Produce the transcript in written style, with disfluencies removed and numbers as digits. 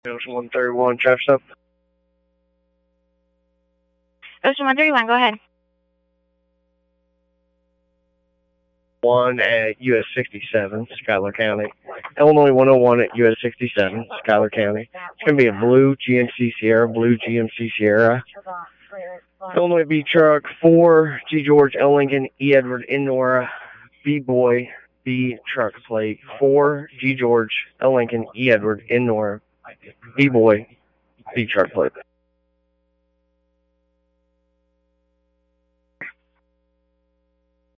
Ocean 131, traffic stop. Ocean 131, go ahead. 1 at US 67, Schuyler County. Illinois 101 at US 67, Schuyler County. It's going to be a blue GMC Sierra. Illinois B truck 4, G George, L Lincoln, E Edward, N Nora, B boy, B truck plate 4, G George, L Lincoln, E Edward, N Nora, B boy, B truck plate.